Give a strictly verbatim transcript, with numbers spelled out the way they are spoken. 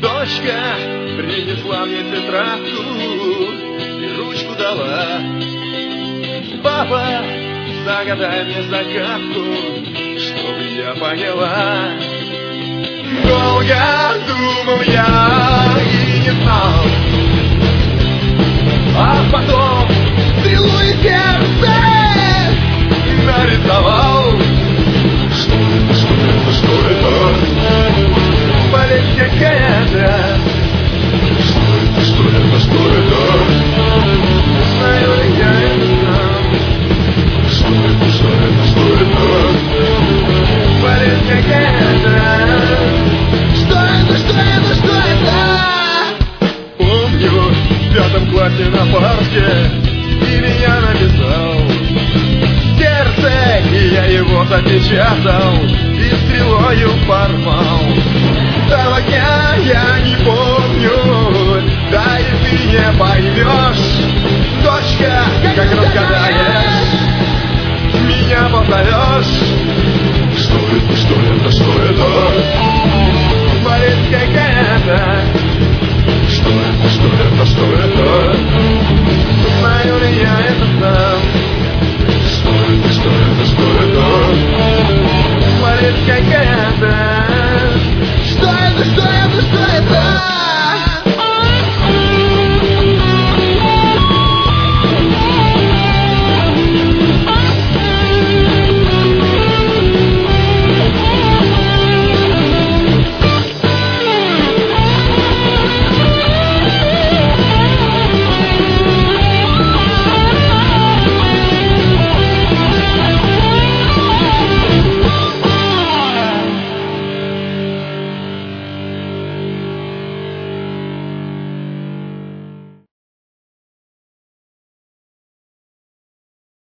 Дочка принесла мне тетрадку и ручку дала. Папа, загадай мне загадку, чтобы я поняла. Долго думал я и не знал, а потом стрелу и сердце нарисовал. Что это, что это, что это? Болезнь какая-то. Что это, что это, что это? Знаю ли я это? Что это, что это, что это? Болезнь какая-то. Что это, что это, что это? Помню, в пятом классе на парке имя я написал. Сердце, и я его запечатал и стрелою порвал. Того дня я не помню, да и ты не поймешь. Дочка, как разгадаешь, меня позовешь. Что это, что это, что